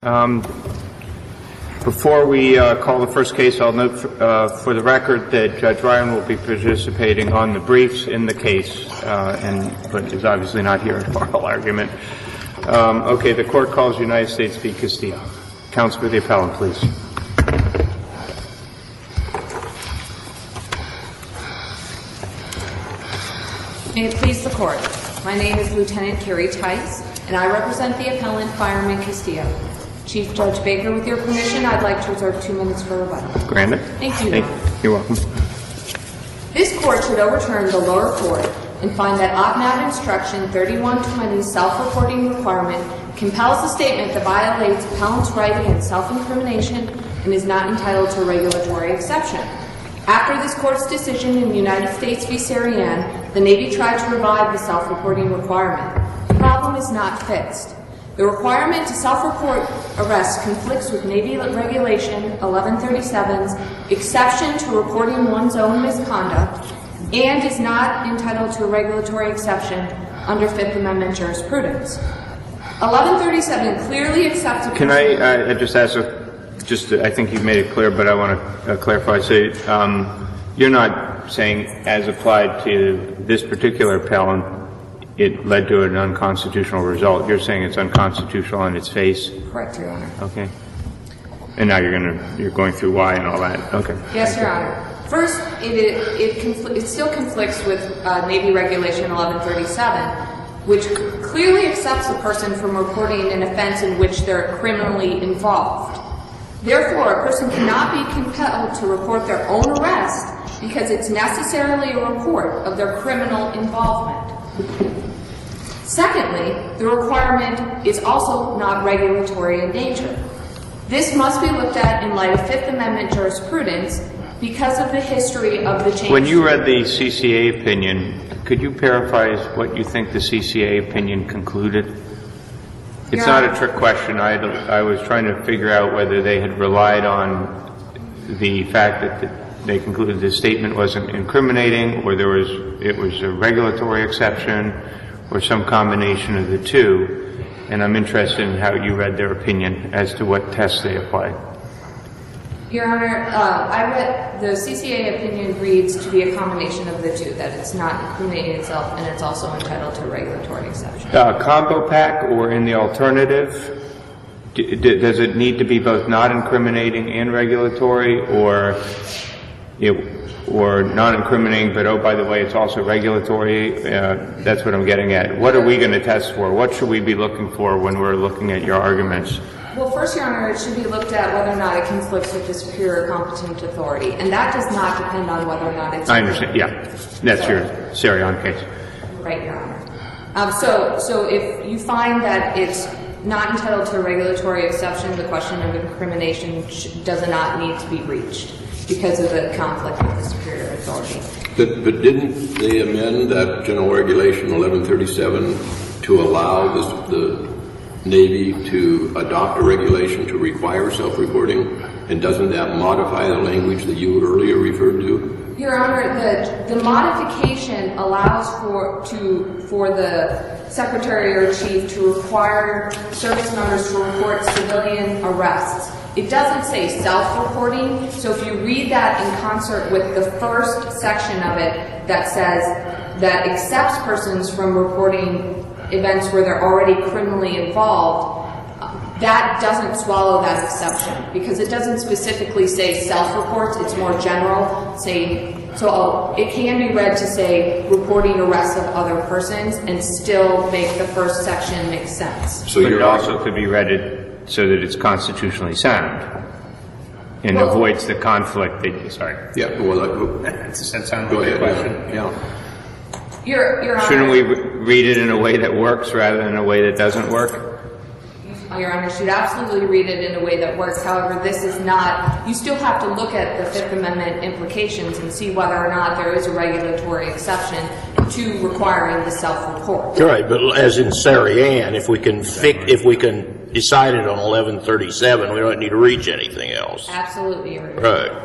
Before we call the first case, I'll note for the record that Judge Ryan will be participating on the briefs in the case, but is obviously not here in oral argument. Okay, the court calls United States v. Castillo. Counsel for the appellant, please. May it please the court. My name is Lieutenant Carrie Tice, and I represent the appellant, Fireman Castillo. Chief Judge Baker, with your permission, I'd like to reserve 2 minutes for rebuttal. Granted. Thank you, Your Honor. You're welcome. This court should overturn the lower court and find that OPNAV Instruction 3120's self-reporting requirement compels the statement that violates appellant's right against self-incrimination and is not entitled to a regulatory exception. After this court's decision in United States v. Sarian, the Navy tried to revive the self-reporting requirement. The problem is not fixed. The requirement to self-report arrests conflicts with Navy Regulation 1137's exception to reporting one's own misconduct and is not entitled to a regulatory exception under Fifth Amendment jurisprudence. 1137 clearly accepts a... Can I just ask I think you've made it clear, but I want to clarify. So you're not saying, as applied to this particular appellant, it led to an unconstitutional result. You're saying it's unconstitutional on its face? Correct, Your Honor. Okay. And now you're going through why and all that. Okay. Yes, Your Honor. First, it still conflicts with Navy Regulation 1137, which clearly accepts a person from reporting an offense in which they're criminally involved. Therefore, a person cannot be compelled to report their own arrest because it's necessarily a report of their criminal involvement. Secondly, the requirement is also not regulatory in nature. This must be looked at in light of Fifth Amendment jurisprudence because of the history of the change. When you read the CCA opinion, could you paraphrase what you think the CCA opinion concluded? It's not a trick question. I was trying to figure out whether they had relied on the fact that they concluded the statement wasn't incriminating, or it was a regulatory exception, or some combination of the two. And I'm interested in how you read their opinion as to what tests they applied. Your Honor, I read the CCA opinion reads to be a combination of the two, that it's not incriminating itself and it's also entitled to a regulatory exception. Combo pack, or in the alternative, does it need to be both not incriminating and regulatory, or not incriminating, but oh, by the way, it's also regulatory? That's what I'm getting at. What are we going to test for? What should we be looking for when we're looking at your arguments? Well, first, Your Honor, it should be looked at whether or not it conflicts with the superior competent authority, and that does not depend on whether or not it's... I understand, yeah. That's your Sarian case. Right, Your Honor. So if you find that it's not entitled to a regulatory exception, the question of incrimination does not need to be reached because of the conflict with the superior authority. But didn't they amend that General Regulation 1137 to allow the Navy to adopt a regulation to require self-reporting? And doesn't that modify the language that you earlier referred to? Your Honor, the modification allows for the Secretary or Chief to require service members to report civilian arrests. It doesn't say self-reporting, so if you read that in concert with the first section of it that says that accepts persons from reporting events where they're already criminally involved, that doesn't swallow that exception because it doesn't specifically say self-reports, it's more general. So it can be read to say reporting arrests of other persons and still make the first section make sense. So it also could be read so that it's constitutionally sound and avoids the conflict that sorry. Yeah, well, does that sound like a question? Yeah. Your Honor, shouldn't we read it in a way that works rather than a way that doesn't work? Your Honor, should absolutely read it in a way that works. However, this is not, you still have to look at the Fifth Amendment implications and see whether or not there is a regulatory exception to requiring the self-report. Right, but as in Sarian, if we can decide it on 1137, we don't need to reach anything else. Absolutely, Your Honor. Right.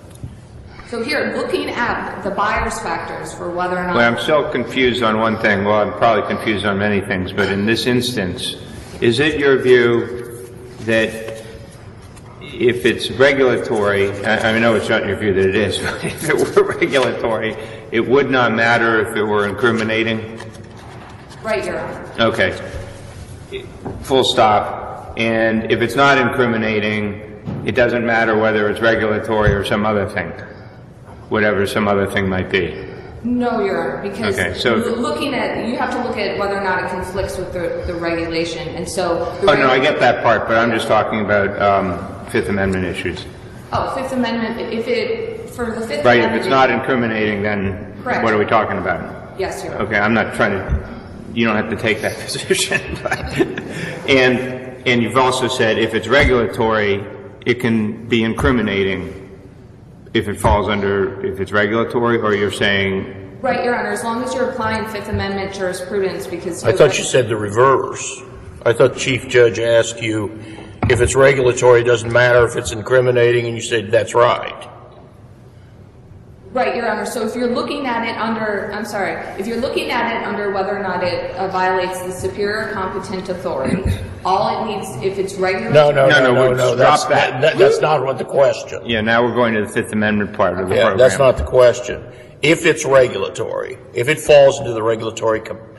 So here, looking at the buyer's factors for whether or not... Well, I'm still confused on one thing. Well, I'm probably confused on many things, but in this instance, is it your view that if it's regulatory, I know it's not your view that it is, but if it were regulatory, it would not matter if it were incriminating? Right, Your Honor. Okay. Full stop. And if it's not incriminating, it doesn't matter whether it's regulatory or some other thing, whatever some other thing might be. No, Your Honor, because Okay, so you have to look at whether or not it conflicts with the regulation, and so. Oh no, I get that part, but I'm just talking about Fifth Amendment issues. Oh, Fifth Amendment. For the Fifth Amendment. Right. If it's not incriminating, then Correct. What are we talking about? Yes, Your Honor. Okay, I'm not trying to. You don't have to take that position. But, and you've also said if it's regulatory, it can be incriminating if it falls under, if it's regulatory, or you're saying? Right, Your Honor, as long as you're applying Fifth Amendment jurisprudence, because. I thought you said the reverse. I thought Chief Judge asked you if it's regulatory, it doesn't matter if it's incriminating, and you said that's right. Right, Your Honor. So if you're looking at it under, if you're looking at it under whether or not it violates the superior competent authority, all it needs, if it's regulatory. No. That's not what the question. Yeah, now we're going to the Fifth Amendment part of the Yeah, program. that's not the question. If it's regulatory, if it falls into the regulatory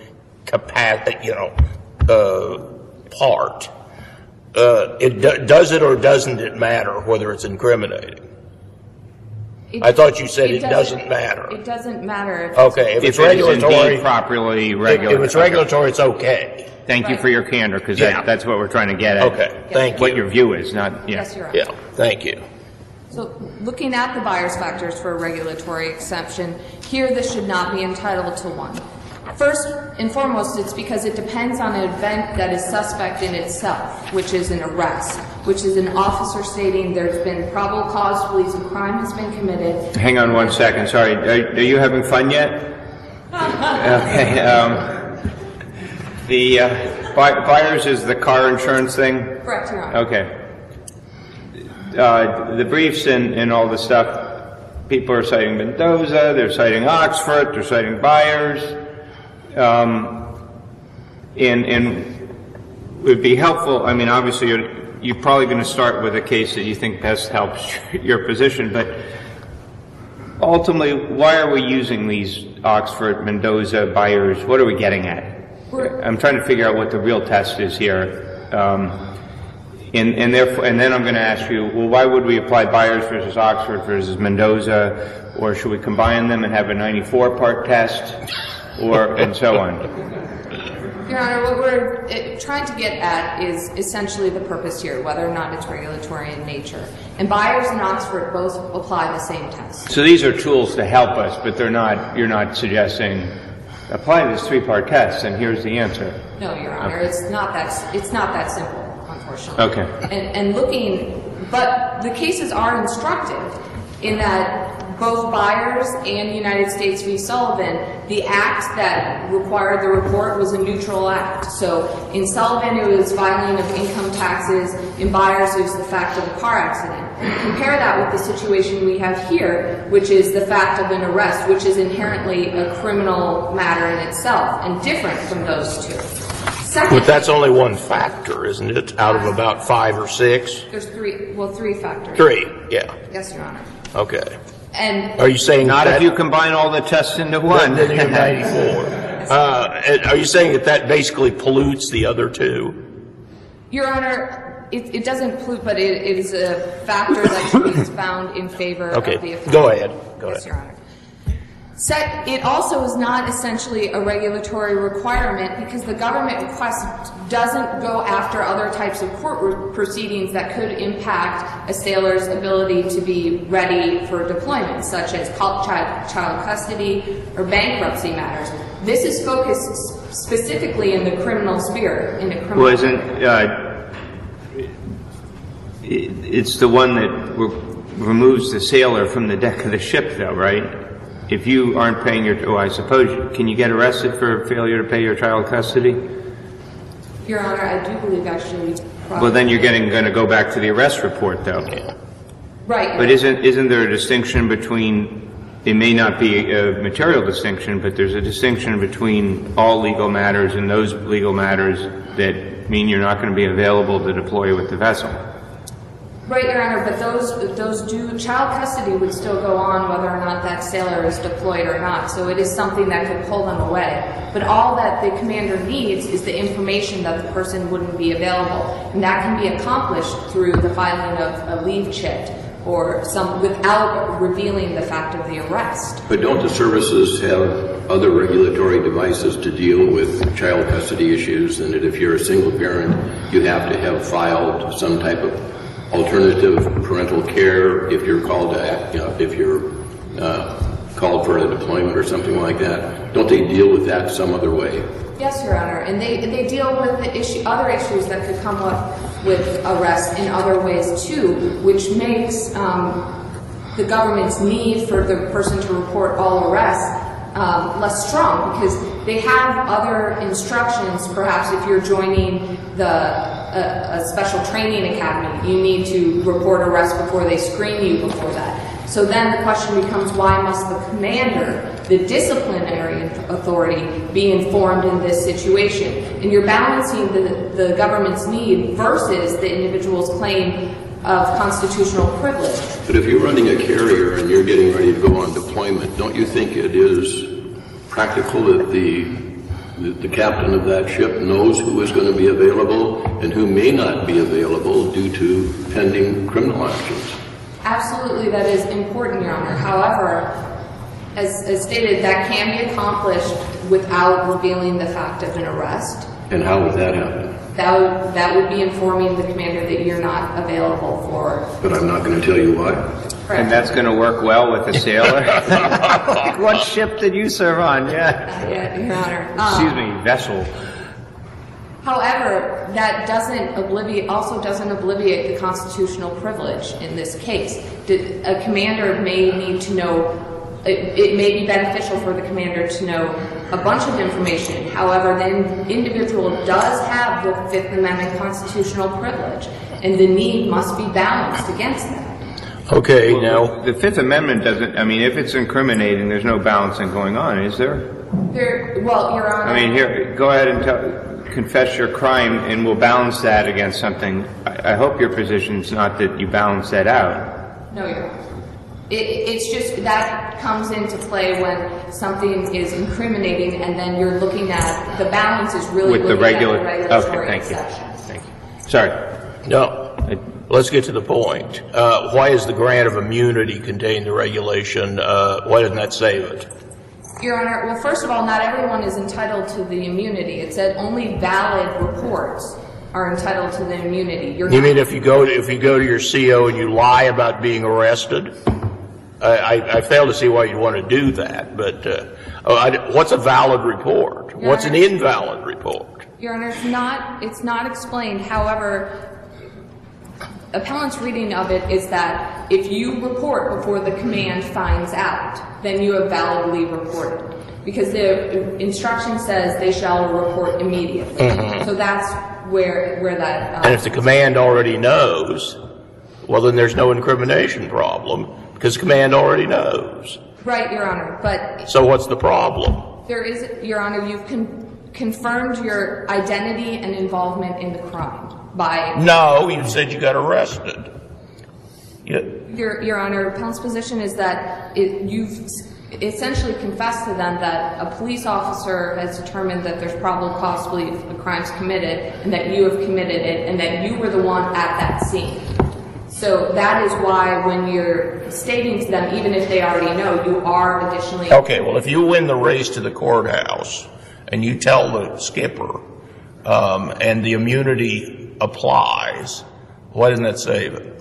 part, does it or doesn't it matter whether it's incriminating? I thought you said it doesn't matter. It doesn't matter. If it's regulatory, indeed properly regulated. If it's regulatory, it's okay. Thank you for your candor, because Yeah. that's what we're trying to get at. Okay, thank you. What your view is, not, yeah. Yes, Your Honor. Yeah, thank you. So looking at the buyer's factors for a regulatory exception, here this should not be entitled to one. First and foremost, it's because it depends on an event that is suspect in itself, which is an arrest, which is an officer stating there's been probable cause to believe a crime has been committed. Hang on one second, sorry. Are you having fun yet? Okay. The buyers is the car insurance thing? Correct, Your Honor. Okay. The briefs and all the stuff, people are citing Mendoza, they're citing Oxford, they're citing buyers. And it would be helpful, I mean, obviously you're probably going to start with a case that you think best helps your position, but ultimately, why are we using these Oxford, Mendoza, buyers? What are we getting at? I'm trying to figure out what the real test is here. And then I'm going to ask you, well, why would we apply Byers versus Oxford versus Mendoza, or should we combine them and have a 94-part test, and so on? Your Honor, what we're trying to get at is essentially the purpose here, whether or not it's regulatory in nature. And Byers and Oxford both apply the same test. So these are tools to help us, but you're not suggesting apply this 3-part test and here's the answer. No, Your Honor, Okay. it's not that simple, unfortunately. Okay. But the cases are instructive in that both Byers and United States v. Sullivan, the act that required the report was a neutral act. So in Sullivan, it was filing of income taxes. In Byers, it was the fact of a car accident. Compare that with the situation we have here, which is the fact of an arrest, which is inherently a criminal matter in itself and different from those two. Second, But that's only one factor, isn't it, out of about 5 or 6? there's three factors. 3, yeah. Yes, Your Honor. Okay. And Are you saying Not that, if you combine all the tests into one. then you're 94? Are you saying that basically pollutes the other 2? Your Honor, it doesn't pollute, but it is a factor that should be found in favor of the Okay, offense. go ahead. Yes, Your Honor. It also is not essentially a regulatory requirement because the government request doesn't go after other types of court proceedings that could impact a sailor's ability to be ready for deployment, such as child custody or bankruptcy matters. This is focused specifically in the criminal sphere, in the criminal. It's the one that removes the sailor from the deck of the ship, though, right? If you aren't paying I suppose, can you get arrested for failure to pay your child custody? Your Honor, I do believe actually. Well, then you're going to go back to the arrest report, though. Right. But isn't there a distinction between, it may not be a material distinction, but there's a distinction between all legal matters and those legal matters that mean you're not going to be available to deploy with the vessel. Right, Your Honor, but child custody would still go on whether or not that sailor is deployed or not, so it is something that could pull them away. But all that the commander needs is the information that the person wouldn't be available, and that can be accomplished through the filing of a leave chit or without revealing the fact of the arrest. But don't the services have other regulatory devices to deal with child custody issues, and that if you're a single parent, you have to have filed some type of alternative parental care if you're called called for a deployment or something like that? Don't they deal with that some other way? Yes, Your Honor, and they deal with the other issues that could come up with arrest in other ways too, which makes the government's need for the person to report all arrests less strong, because they have other instructions. Perhaps if you're joining a special training academy, you need to report arrest before they screen you before that. So then the question becomes, why must the commander, the disciplinary authority, be informed in this situation? And you're balancing the government's need versus the individual's claim of constitutional privilege. But if you're running a carrier and you're getting ready to go on deployment, don't you think it is practical that the captain of that ship knows who is going to be available and who may not be available due to pending criminal actions? Absolutely, that is important, Your Honor. However, as stated, that can be accomplished without revealing the fact of an arrest. And how would that happen? That would be informing the commander that you're not available for. But I'm not going to tell you why. Correct. And that's going to work well with a sailor? What ship did you serve on? Yeah. Your Honor. Excuse me, vessel. However, that doesn't obviate the constitutional privilege in this case. A commander may need to know, it may be beneficial for the commander to know a bunch of information. However, the individual does have the Fifth Amendment constitutional privilege, and the need must be balanced against that. Okay, now, The Fifth Amendment doesn't, I mean, if it's incriminating, there's no balancing going on, is there? Well, Your Honor. I mean, here, go ahead and confess your crime, and we'll balance that against something. I hope your position's not that you balance that out. No, Your Honor. It's just that comes into play when something is incriminating, and then you're looking at the balance is really With the regular. regulatory Okay, exceptions. thank you. Sorry. no, let's get to the point. Why is the grant of immunity contained in the regulation? Why doesn't that save it? Your Honor, well, first of all, not everyone is entitled to the immunity. It said only valid reports are entitled to the immunity. You mean if you go to your CO and you lie about being arrested? I fail to see why you'd want to do that, but what's a valid report? What's an invalid report? Your Honor, it's not explained. However, appellant's reading of it is that if you report before the command finds out, then you have validly reported. Because the instruction says they shall report immediately. Mm-hmm. So that's where that... and if the command already knows, well, then there's no incrimination problem, because the command already knows. Right, Your Honor, but... So what's the problem? There is, Your Honor, you've confirmed your identity and involvement in the crime by... No, you said you got arrested. Your Honor, appellant's position is that you've essentially confessed to them that a police officer has determined that there's probable cause to believe a crime's committed, and that you have committed it, and that you were the one at that scene. So that is why when you're stating to them, even if they already know, you are additionally... Okay, well, if you win the race to the courthouse and you tell the skipper and the immunity applies, why doesn't that save it?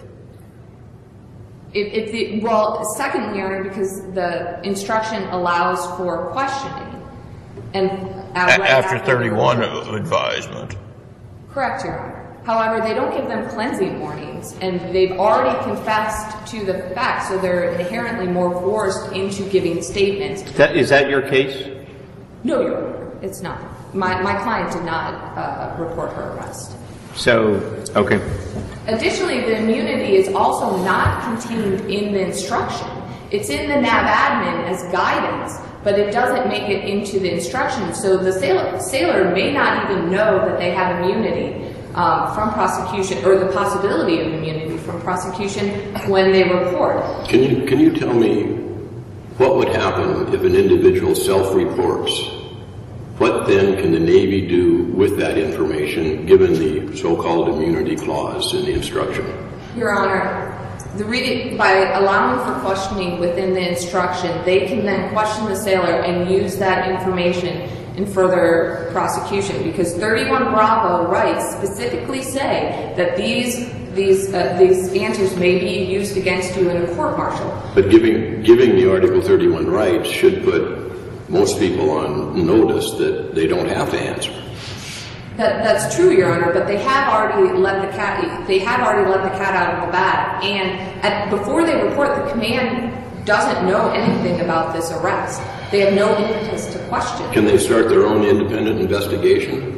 Well, secondly, Your Honor, because the instruction allows for questioning. And after 31 advisement. Correct, Your Honor. However, they don't give them cleansing warnings, and they've already confessed to the facts, so they're inherently more forced into giving statements. Is that your case? No, Your Honor, it's not. My client did not report her arrest. So, okay. Additionally, the immunity is also not contained in the instruction. It's in the NAV admin as guidance, but it doesn't make it into the instruction. So the sailor may not even know that they have immunity from prosecution, or the possibility of immunity from prosecution when they report. Can you tell me what would happen if an individual self-reports? What then can the Navy do with that information, given the so-called immunity clause in the instruction? Your Honor, by allowing for questioning within the instruction, they can then question the sailor and use that information in further prosecution, because 31 Bravo rights specifically say that these answers may be used against you in a court-martial. But giving the Article 31 rights should put most people on notice that they don't have to answer. That's true, Your Honor, but they have already let the cat out of the bag, and before they report, the command doesn't know anything about this arrest. They have no impetus to question. Can they start their own independent investigation?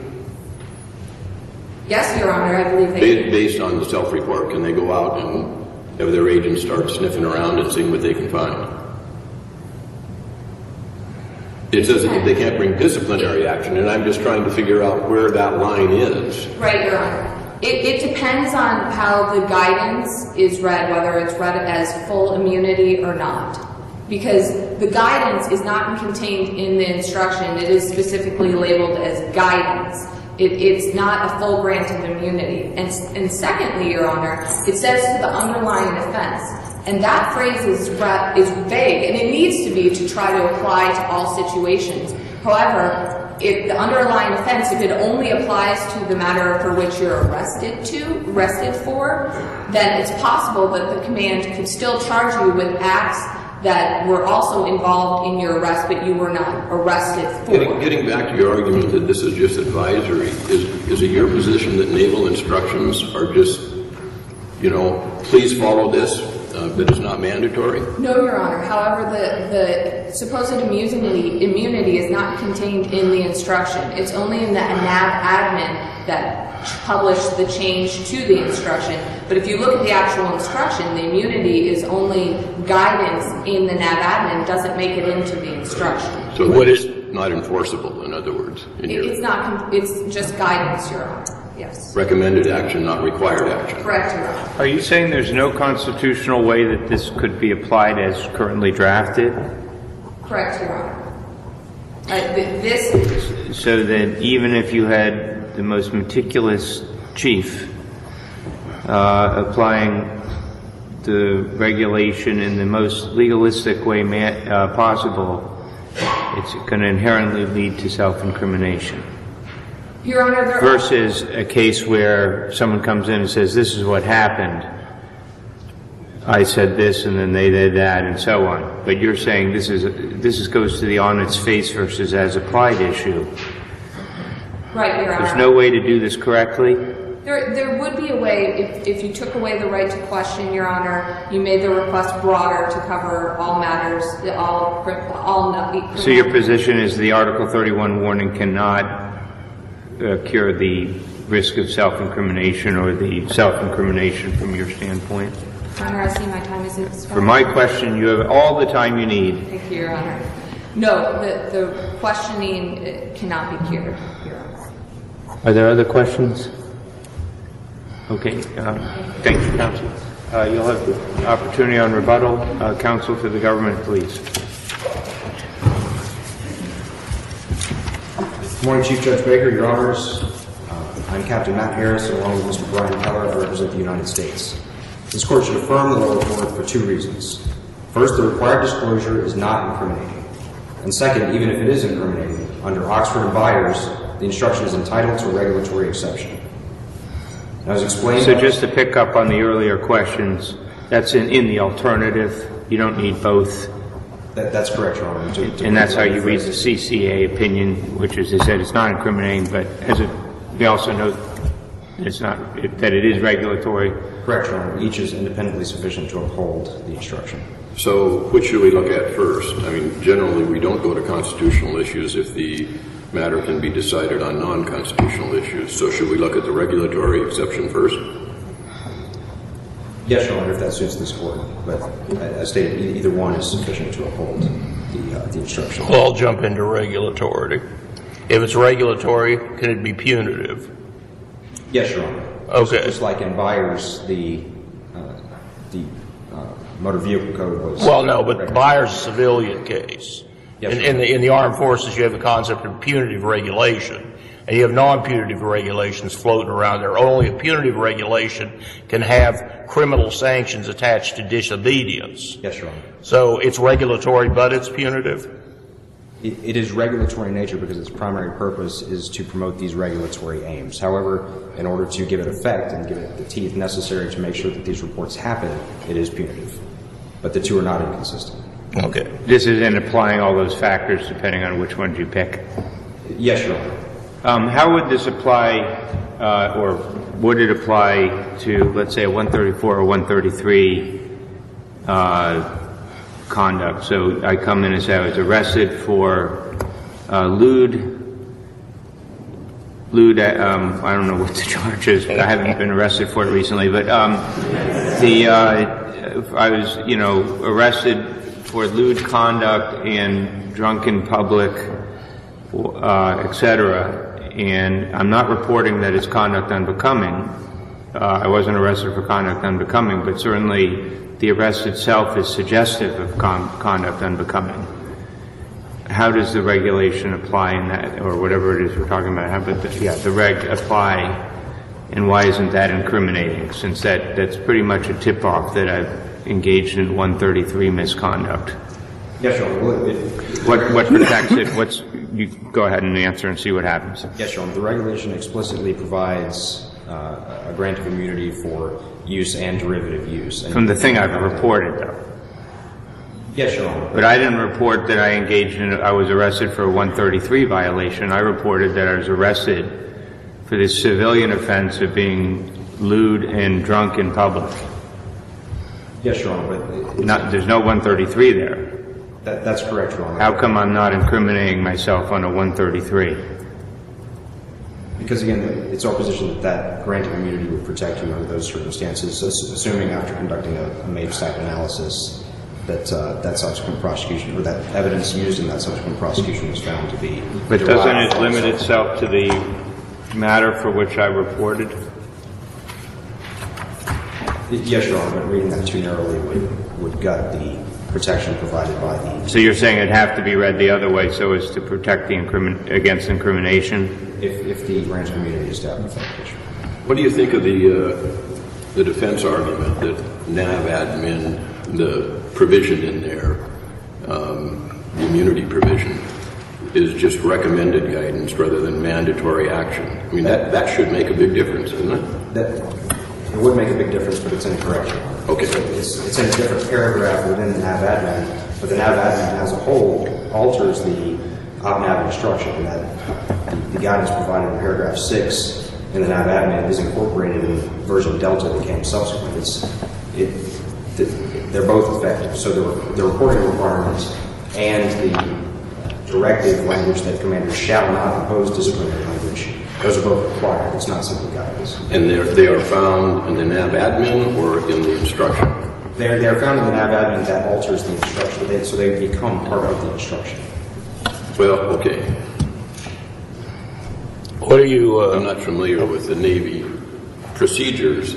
Yes, Your Honor, I believe they can. Based on the self-report, can they go out and have their agents start sniffing around and seeing what they can find? It says that they can't bring disciplinary action, and I'm just trying to figure out where that line is. Right, Your Honor. It depends on how the guidance is read, whether it's read as full immunity or not. Because the guidance is not contained in the instruction. It is specifically labeled as guidance. It's not a full grant of immunity. And secondly, Your Honor, it says to the underlying offense. And that phrase is vague, and it needs to be to try to apply to all situations. However, if the underlying offense, if it only applies to the matter for which you're arrested for, then it's possible that the command could still charge you with acts that were also involved in your arrest, but you were not arrested for. Getting back to your argument that this is just advisory, is it your position that naval instructions are just, please follow this, but it's not mandatory? No, Your Honor. However, the supposed immunity is not contained in the instruction. It's only in the NAV admin that published the change to the instruction. But if you look at the actual instruction, the immunity is only guidance in the NAV admin, doesn't make it into the instruction. So what is not enforceable, in other words? It's just guidance, Your Honor. Yes. Recommended action, not required action. Correct, Your Honor. Are you saying there's no constitutional way that this could be applied as currently drafted? Correct, Your Honor. So that even if you had the most meticulous chief applying the regulation in the most legalistic way possible, it's going to inherently lead to self-incrimination. Your Honor, versus a case where someone comes in and says, this is what happened. I said this and then they did that and so on. But you're saying this goes to the on its face versus as applied issue. Right, Your Honor. There's no way to do this correctly? There would be a way if you took away the right to question, Your Honor, you made the request broader to cover all matters, all. So your position is the Article 31 warning cannot cure the risk of self-incrimination or the self-incrimination from your standpoint? Your Honor, I see my time is expired. For my question, you have all the time you need. Thank you, Your Honor. No, the questioning cannot be cured, Your Honor. Are there other questions? Okay. Thank you, counsel. You'll have the opportunity on rebuttal. Counsel for the government, please. Good morning, Chief Judge Baker, Your Honors. I'm Captain Matt Harris, and along with Mr. Brian Keller, I represent the United States. This Court should affirm the lower court for two reasons. First, the required disclosure is not incriminating. And second, even if it is incriminating, under Oxford and Byers, the instruction is entitled to a regulatory exception. As explained... So just to pick up on the earlier questions, that's in the alternative. You don't need both. That's correct, Your Honor. And that's how you read the CCA opinion, which is, they said it's not incriminating, but we also know that it is regulatory. Correct, Your Honor. Each is independently sufficient to uphold the instruction. So which should we look at first? I mean, generally we don't go to constitutional issues if the matter can be decided on non-constitutional issues. So should we look at the regulatory exception first? Yes, Your Honor, if that suits this Court. But as stated, either one is sufficient to uphold the instruction. Well, I'll jump into regulatory. If it's regulatory, can it be punitive? Yes, Your Honor. Okay. Just like in Byers, the motor vehicle code was... Well, no, but Byers is a civilian case. Yes, In the armed forces, you have the concept of punitive regulation, and you have non-punitive regulations floating around there. Only a punitive regulation can have criminal sanctions attached to disobedience. Yes, Your Honor. So it's regulatory, but it's punitive? It is regulatory in nature because its primary purpose is to promote these regulatory aims. However, in order to give it effect and give it the teeth necessary to make sure that these reports happen, it is punitive. But the two are not inconsistent. Okay. This is in applying all those factors depending on which ones you pick. Yes, Your Honor. How would this apply, or would it apply to, let's say, a 134 or 133 conduct? So I come in and say I was arrested for lewd. I don't know what the charge is, but I haven't been arrested for it recently. But I was, arrested for lewd conduct and drunk in public, etc. And I'm not reporting that it's conduct unbecoming. I wasn't arrested for conduct unbecoming, but certainly the arrest itself is suggestive of conduct unbecoming. How does the regulation apply in that, or whatever it is we're talking about? How about the reg apply, and why isn't that incriminating? Since that's pretty much a tip-off that I've engaged in 133 misconduct. Yes, Your Honor. What protects it? You go ahead and answer and see what happens. Yes, Your Honor. The regulation explicitly provides a grant of immunity for use and derivative use. From the thing I've reported, though. Yes, Your Honor. But I didn't report that I was arrested for a 133 violation. I reported that I was arrested for this civilian offense of being lewd and drunk in public. Yes, Your Honor. But There's no 133 there. That's correct, Your Honor. How come I'm not incriminating myself on a 133? Because, again, it's our position that grant of immunity would protect you under those circumstances, assuming after conducting a MAVE-type analysis that that subsequent prosecution, or that evidence used in that subsequent prosecution was found to be derived. But doesn't it limit itself to the matter for which I reported? Yes, Your Honor, but reading that too narrowly would gut the protection provided by the... So you're saying it'd have to be read the other way so as to protect against incrimination? If the grant of immunity is established. What do you think of the defense argument that NAV admin, the provision in there, the immunity provision, is just recommended guidance rather than mandatory action? I mean, that should make a big difference, doesn't it? It would make a big difference, but it's incorrect. Okay. So it's in a different paragraph within the NAV admin, but the NAV admin as a whole alters the OPNAV instruction, and that the guidance provided in paragraph 6 in the NAV admin is incorporated in version Delta that came subsequent. They're both effective. So the reporting requirements and the directive language that commanders shall not impose disciplinary language, those are both required. It's not simply guidance. And they are found in the NAV admin or in the instruction? They are found in the NAV admin that alters the instruction, so they become part of the instruction. Well, okay. What are you... I'm not familiar with the Navy procedures.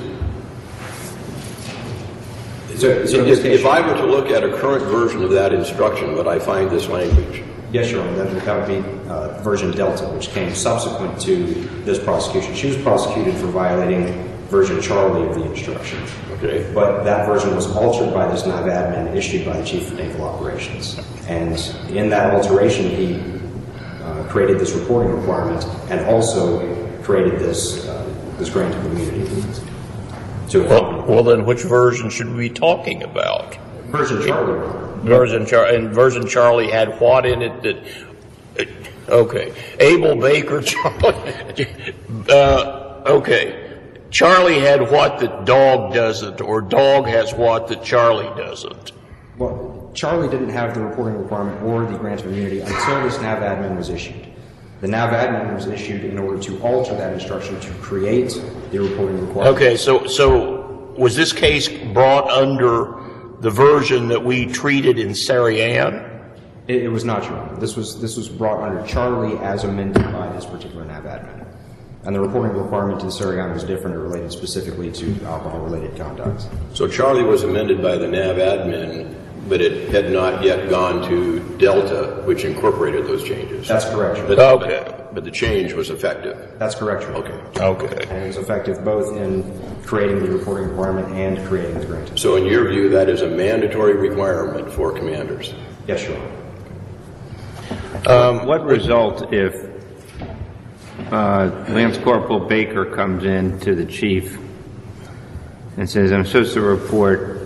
If I were to look at a current version of that instruction, would I find this language? Yes, Your Honor. That would be version Delta, which came subsequent to this prosecution. She was prosecuted for violating version Charlie of the instruction. Okay. But that version was altered by this NAV admin issued by the Chief of Naval Operations. And in that alteration, he created this reporting requirement and also created this grant of immunity. Well, then which version should we be talking about? Version Charlie. Version Charlie had what in it that... Okay. Abel Baker, Charlie... okay. Charlie had what that dog doesn't, or dog has what that Charlie doesn't. Well, Charlie didn't have the reporting requirement or the grant of immunity until this NAV admin was issued. The NAV admin was issued in order to alter that instruction to create the reporting requirement. Okay, so was this case brought under the version that we treated in Sarian? It was not, Your Honor. This was brought under Charlie as amended by this particular NAV admin. And the reporting requirement to the Sariana was different and related specifically to alcohol-related conduct. So Charlie was amended by the NAV admin, but it had not yet gone to Delta, which incorporated those changes. That's correct, Your But, Honor. but the change was effective. That's correct, Your Honor. Okay. And it was effective both in creating the reporting requirement and creating the grant. So in your view, that is a mandatory requirement for commanders? Yes, Your Honor. What result if Lance Corporal Baker comes in to the chief and says, I'm supposed to report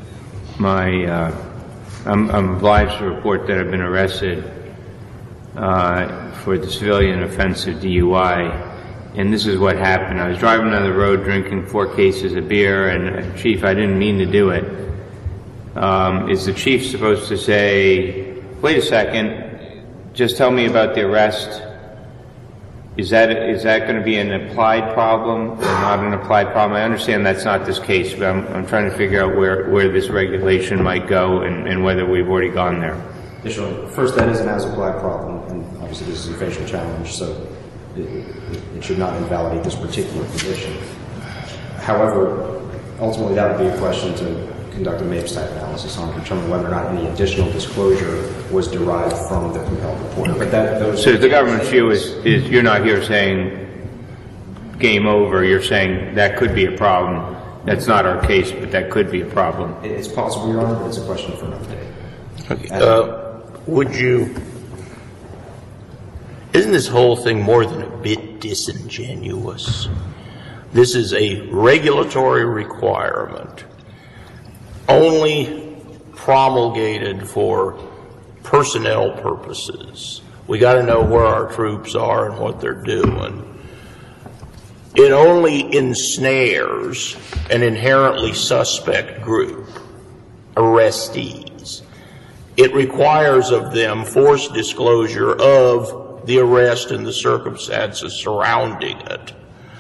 I'm obliged to report that I've been arrested for the civilian offense of DUI, and this is what happened. I was driving on the road drinking 4 cases of beer, and Chief, I didn't mean to do it. Is the chief supposed to say, wait a second, just tell me about the arrest? Is that going to be an applied problem or not an applied problem? I understand that's not this case, but I'm trying to figure out where this regulation might go and whether we've already gone there. Yes, Your Honor. First, that is an as-applied problem, and obviously this is a facial challenge, so it should not invalidate this particular position. However, ultimately that would be a question to conduct a MAPES type analysis on to determine whether or not any additional disclosure was derived from the compelled report. But so the government's view is you're not here saying game over. You're saying that could be a problem. That's not our case, but that could be a problem. It's possible, Your Honor, but it's a question for another day. Okay. Isn't this whole thing more than a bit disingenuous? This is a regulatory requirement only promulgated for personnel purposes. We got to know where our troops are and what they're doing. It only ensnares an inherently suspect group, arrestees. It requires of them forced disclosure of the arrest and the circumstances surrounding it.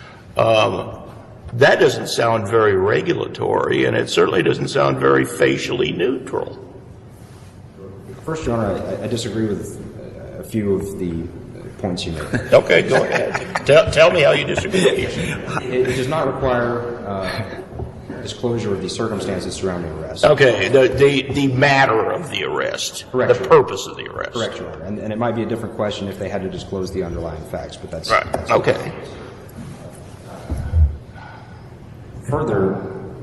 That doesn't sound very regulatory, and it certainly doesn't sound very facially neutral. First, Your Honor, I disagree with a few of the points you made. Okay, go ahead. Tell me how you disagree. It does not require disclosure of the circumstances surrounding arrest. Okay, the matter of the arrest, Correct, the Your purpose of the arrest. Correct, Your Honor. And it might be a different question if they had to disclose the underlying facts, but that's... Right, that's okay. Further,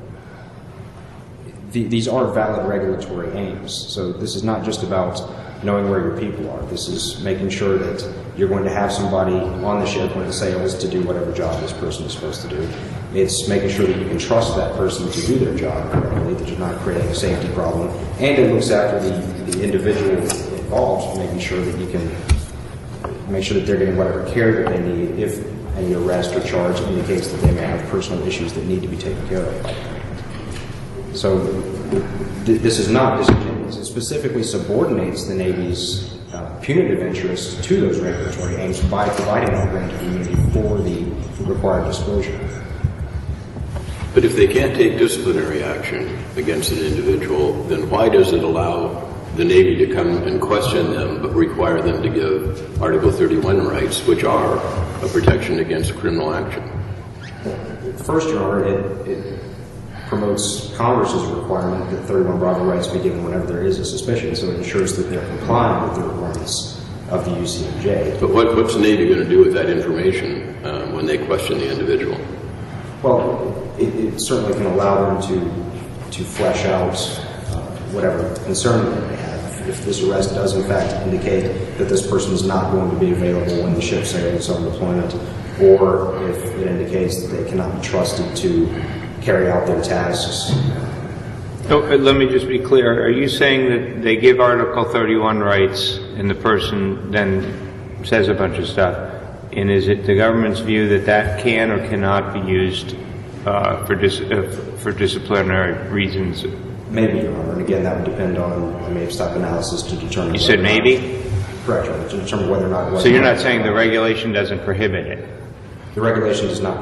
these are valid regulatory aims. So this is not just about knowing where your people are. This is making sure that you're going to have somebody on the ship when the sail is to do whatever job this person is supposed to do. It's making sure that you can trust that person to do their job correctly, that you're not creating a safety problem. And it looks after the individual involved, making sure that you can make sure that they're getting whatever care that they need if any arrest or charge indicates that they may have personal issues that need to be taken care of. So this is not disingenuous. It specifically subordinates the Navy's punitive interests to those regulatory aims by providing that grant of immunity for the required disclosure. But if they can't take disciplinary action against an individual, then why does it allow the Navy to come and question them but require them to give Article 31 rights, which are a protection against criminal action? First, Your Honor, it promotes Congress's requirement that 31 Bravo rights be given whenever there is a suspicion, so it ensures that they're complying with the requirements of the UCMJ. But what's the Navy going to do with that information when they question the individual? Well, it certainly can allow them to flesh out whatever concern they may have. If this arrest does in fact indicate that this person is not going to be available when the ship sails on deployment, or if it indicates that they cannot be trusted to carry out their tasks. So, let me just be clear. Are you saying that they give Article 31 rights and the person then says a bunch of stuff? And is it the government's view that that can or cannot be used for disciplinary reasons? Maybe, Your Honor. And again, that would depend on a MAPES type analysis to determine. You said maybe? Correct, Your Honor. To determine whether or not. So you're not saying the regulation doesn't prohibit it? The regulation does not prohibit it.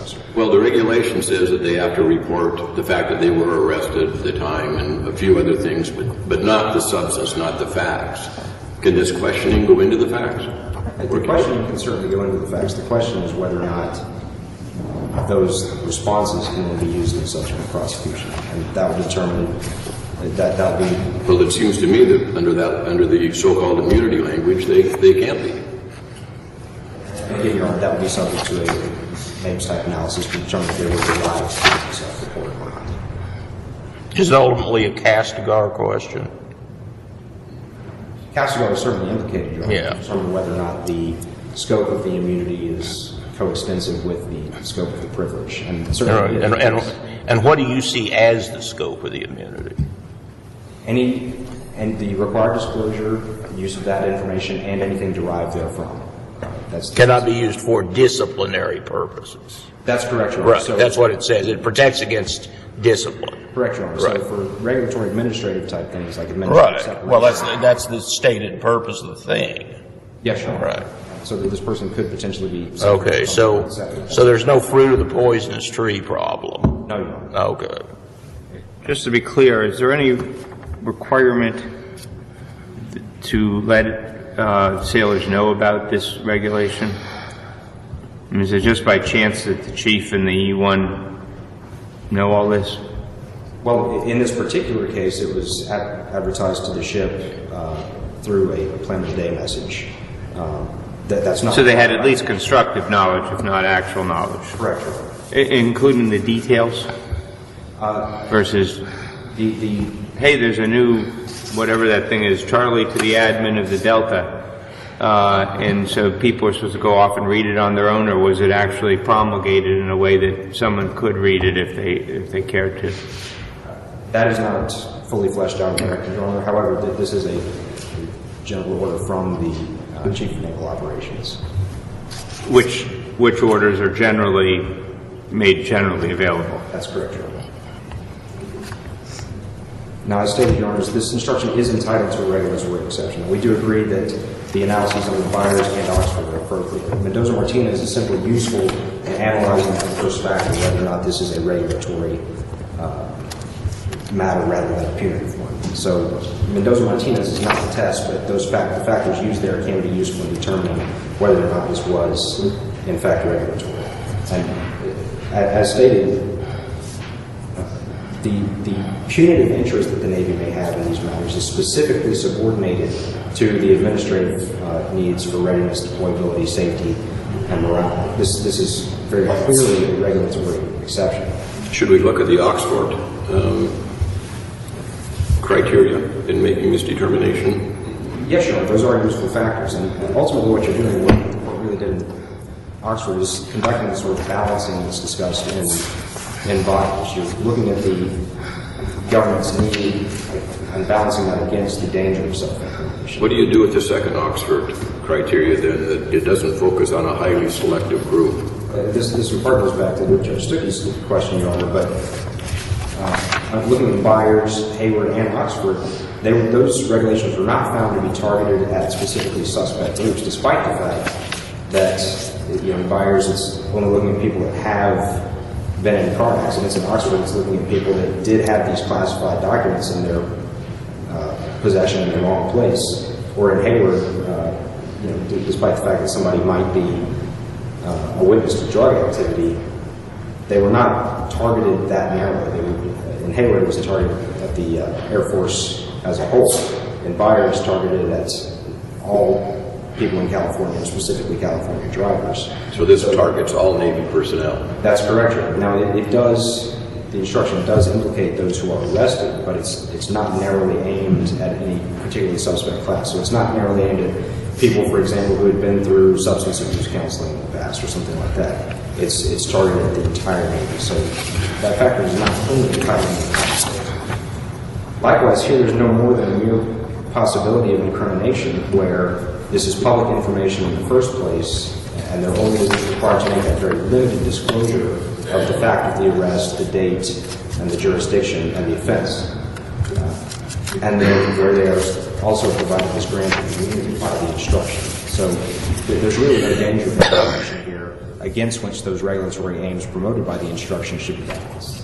sir. Well, the regulation says that they have to report the fact that they were arrested, the time, and a few other things, but not the substance, not the facts. Can this questioning go into the facts? The questioning can certainly go into the facts. The question is whether or not those responses can be used in subsequent prosecution, and that would determine that would be. Well, it seems to me that under the so-called immunity language, they can't be. And again, Your Honor, that would be subject to a names-type analysis to determine if they were relied to self-report or not. Is it ultimately a Castigar question? Castigar is certainly implicated, Your Honor, Yeah. to determine whether or not the scope of the immunity is coextensive with the scope of the privilege. And certainly, And what do you see as the scope of the immunity? and the required disclosure, use of that information, and anything derived therefrom. Cannot be used for disciplinary purposes. That's correct, Your Honor. Right, that's what it says. It protects against discipline. Correct, Your Honor. Right. So for regulatory administrative type things like administrative separation. Well, that's the stated purpose of the thing. Yes, Your Honor. Right. So that this person could potentially be. Okay, so there's no fruit of the poisonous tree problem. No, Your Honor. Okay. Just to be clear, is there any requirement to let sailors know about this regulation? I mean, is it just by chance that the chief and the E1 know all this? Well, in this particular case, it was advertised to the ship through a plan of the day message. That's not. So they had at least constructive knowledge, if not actual knowledge. Correct, Your Honor. Including the details versus hey, there's a new whatever that thing is, Charlie to the admin of the Delta, and so people are supposed to go off and read it on their own, or was it actually promulgated in a way that someone could read it if they cared to? That is not fully fleshed out in the record, Your Honor. However, this is a general order from the Chief of Naval Operations. Which orders are generally made generally available? That's correct, Your Honor. Now, as stated, Your Honors, this instruction is entitled to a regulatory exception. We do agree that the analyses under Byers and Oxford are appropriate. Mendoza-Martinez is simply useful in analyzing the first factor, whether or not this is a regulatory matter rather than a punitive one. So Mendoza-Martinez is not the test, but the factors used there can be useful in determining whether or not this was, in fact, regulatory. And as stated, the punitive interest that the Navy may have in these matters is specifically subordinated to the administrative needs for readiness, deployability, safety, and morale. This is very clearly a regulatory exception. Should we look at the Oxford criteria in making this determination? Yes, Your Honor, those are useful factors. And ultimately what you're doing, what really did in Oxford, is conducting the sort of balancing that's discussed in Byers. You're looking at the government's need and balancing that against the danger of self-incrimination. What do you do with the second Oxford criteria, then, that it doesn't focus on a highly selective group? This in part goes back to Judge Stuckey's question, Your Honor, but looking at Byers, Hayward, and Oxford, those regulations were not found to be targeted at specifically suspect groups, despite the fact that, in Byers, it's only looking at people that have been in car accidents. In Oxford, it's looking at people that did have these classified documents in their possession in the wrong place. Or in Hayward, despite the fact that somebody might be a witness to drug activity, they were not targeted that narrowly. In Hayward, it was targeted at the Air Force as a whole. In Byers, targeted at all people in California, specifically California drivers. So this targets all Navy personnel? That's correct, Your Honor. Now, the instruction does implicate those who are arrested, but it's not narrowly aimed at any particularly suspect class. So it's not narrowly aimed at people, for example, who had been through substance abuse counseling in the past or something like that. It's targeted at the entire Navy. So that factor is not only entitled. Likewise, here there's no more than a mere possibility of incrimination where this is public information in the first place, and they're only required to make that very limited disclosure of the fact of the arrest, the date, and the jurisdiction, and the offense. And then where they are also provided this grant of immunity by the instruction. So there's really no danger of incrimination here against which those regulatory aims promoted by the instruction should be balanced.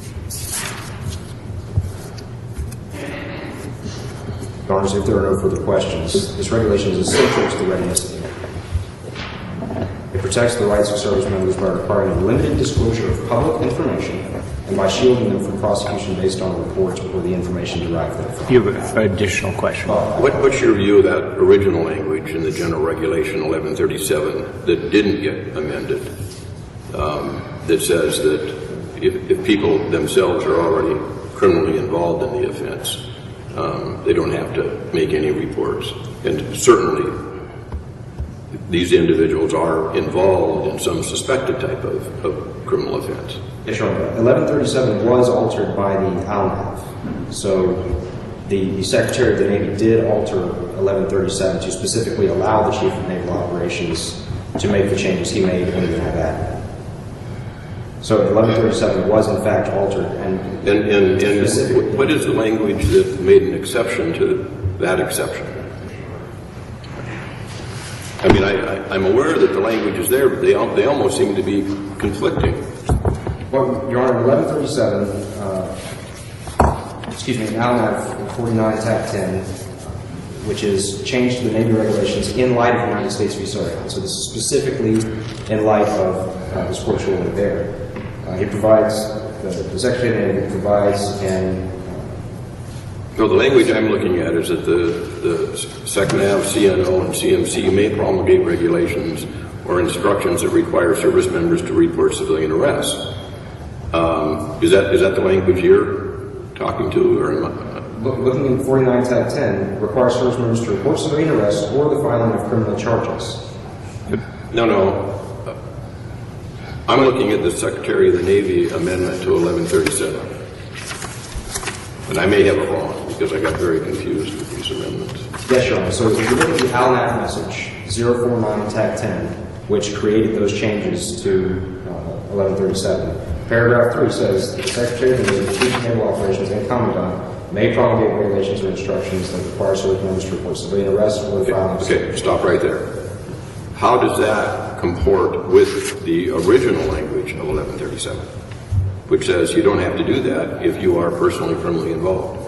Your Honors, if there are no further questions, this regulation is essential to the readiness of the Navy. It protects the rights of service members by requiring a limited disclosure of public information and by shielding them from prosecution based on reports or the information derived therefrom. You have an additional question. What's your view of that original language in the General Regulation 1137 that didn't get amended, that says that if people themselves are already criminally involved in the offense, they don't have to make any reports? And certainly these individuals are involved in some suspected type of criminal offense. Yes, Your Honor. 1137 was altered by the ALNAV. So the Secretary of the Navy did alter 1137 to specifically allow the Chief of Naval Operations to make the changes he made when he had that. So 1137 was in fact altered. And what is the language that made an exception to that exception? I mean, I'm aware that the language is there, but they almost seem to be conflicting. Well, Your Honor, 1137, ALNAV 49 Tab 10, which is changed to the Navy regulations in light of the United States v. Sarion. So this is specifically in light of this court's ruling there. He provides, the Secretary of the Navy provides and... No, the language I'm looking at is that the SECNAV, CNO, and CMC may promulgate regulations or instructions that require service members to report civilian arrests. Is that the language you're talking to? Or looking at 49 Tab 10, requires service members to report civilian arrests or the filing of criminal charges. No. I'm looking at the Secretary of the Navy amendment to 1137. And I may have it wrong because I got very confused with these amendments. Yes, Your Honor. So if you look at the ALNAV message, 049 Tab 10, which created those changes to 1137, paragraph 3 says the Secretary of the Navy, Chief of Naval Operations, and Commandant may promulgate regulations or instructions that require service members to report civilian arrests or the filing of... Okay, stop right there. How does that comport with the original language of 1137, which says you don't have to do that if you are personally criminally involved?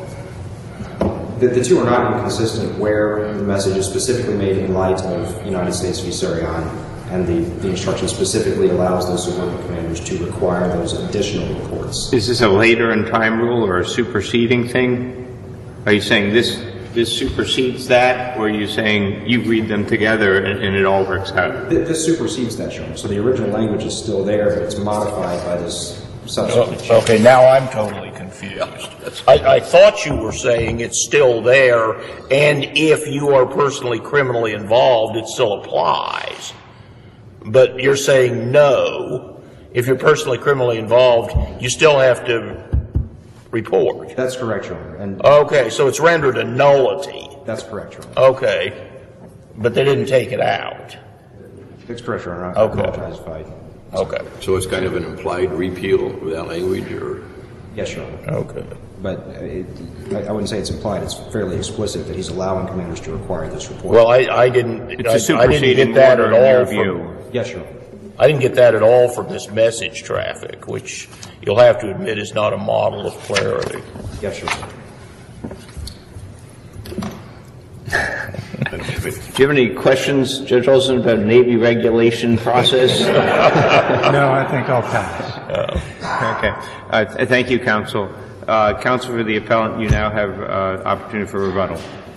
The two are not inconsistent where the message is specifically made in light of United States v. Sarion, and the instruction specifically allows those subordinate commanders to require those additional reports. Is this a later in time rule or a superseding thing? Are you saying this supersedes that, or are you saying you read them together and it all works out? This supersedes that, Your Honor. So the original language is still there, but it's modified by this subsequent change. Okay, now I'm totally confused. I thought you were saying it's still there, and if you are personally criminally involved, it still applies. But you're saying no. If you're personally criminally involved, you still have to report. That's correct, Your Honor. And okay, so it's rendered a nullity. that's correct, Your Honor. Okay, but they didn't take it out. That's correct, Your Honor. I Okay. apologize if I... Okay. So it's kind of an implied repeal of that language, or? Yes, Your Honor. Okay. But I wouldn't say it's implied. It's fairly explicit that he's allowing commanders to require this report. Well, I didn't. It's a I didn't superseding get that order at in all your from. view. Yes, Your Honor. I didn't get that at all from this message traffic, which you'll have to admit is not a model of clarity. Yes, Your Honor. Do you have any questions, Judge Olson, about Navy regulation process? No, I think I'll pass. Okay. Thank you, counsel. Counsel for the appellant, you now have opportunity for rebuttal.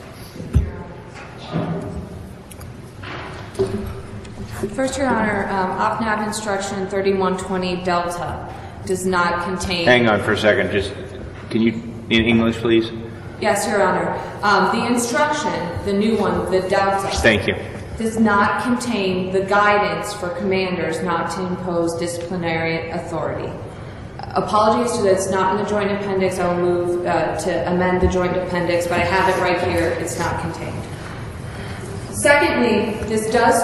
First, Your Honor, OPNAV instruction 3120 Delta does not contain... Hang on for a second. Just, can you, in English, please? Yes, Your Honor. The instruction, the new one, the Delta... Thank you. ...does not contain the guidance for commanders not to impose disciplinary authority. Apologies to that, it's not in the joint appendix. I will move to amend the joint appendix, but I have it right here. It's not contained. Secondly, this does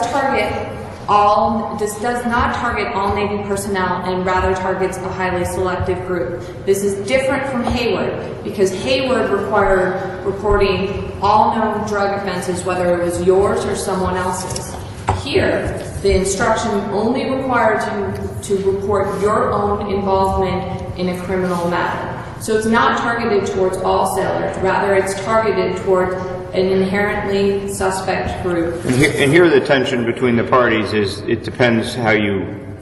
not target all Navy personnel and rather targets a highly selective group. This is different from Hayward because Hayward required reporting all known drug offenses, whether it was yours or someone else's. Here, the instruction only required you to report your own involvement in a criminal matter. So it's not targeted towards all sailors. Rather, it's targeted toward an inherently suspect group. And here the tension between the parties is it depends how you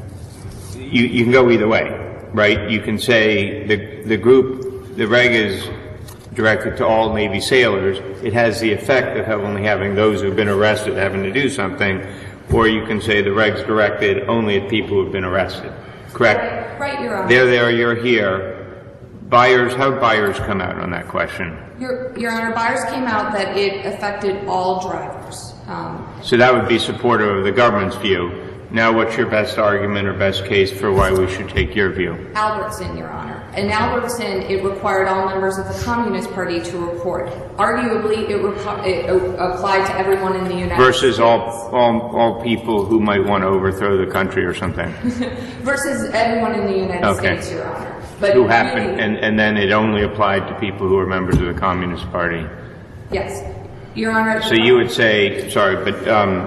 can go either way, right? You can say the group, the reg is directed to all Navy sailors. It has the effect of only having those who've been arrested having to do something. Or you can say the reg's directed only at people who've been arrested. Correct? Right, Your Honor. They're there, you're here. Buyers, how did buyers come out on that question? Your Honor, buyers came out that it affected all drivers. So that would be supportive of the government's view. Now what's your best argument or best case for why we should take your view? Albertson, Your Honor. In Albertson, it required all members of the Communist Party to report. Arguably, it applied to everyone in the United States. Versus all people who might want to overthrow the country or something. Versus everyone in the United States, Your Honor. But who really, happened, and then it only applied to people who were members of the Communist Party. Yes. Your Honor. So you would say, sorry, but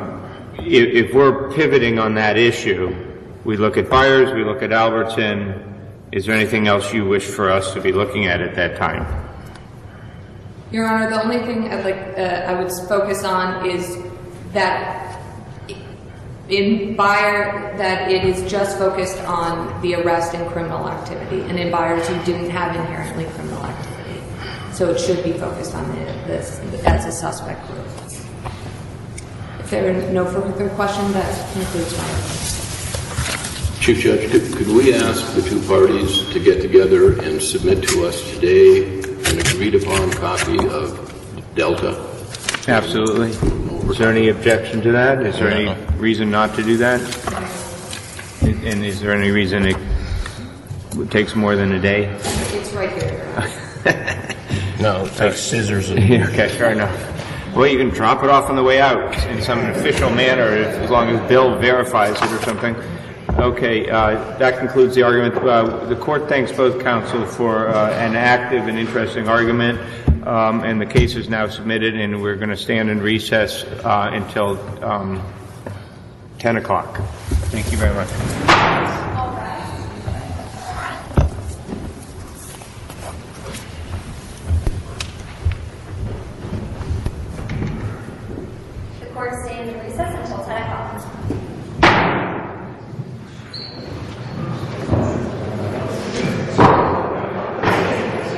if we're pivoting on that issue, we look at buyers, we look at Albertson. Is there anything else you wish for us to be looking at that time? Your Honor, the only thing I would focus on is that in buyer, that it is just focused on the arrest and criminal activity, and in buyers who didn't have inherently criminal activity. So it should be focused on this as a suspect group. If there are no further questions, that concludes my argument. Chief Judge, could we ask the two parties to get together and submit to us today an agreed-upon copy of Delta? Absolutely. Is there any objection to that? Is there any reason not to do that? And is there any reason it takes more than a day? It's right here. No, it takes scissors and... Okay, fair enough. Well, you can drop it off on the way out in some official manner, as long as Bill verifies it or something. Okay, that concludes the argument. The court thanks both counsel for an active and interesting argument, and the case is now submitted, and we're going to stand in recess until 10 o'clock. Thank you very much.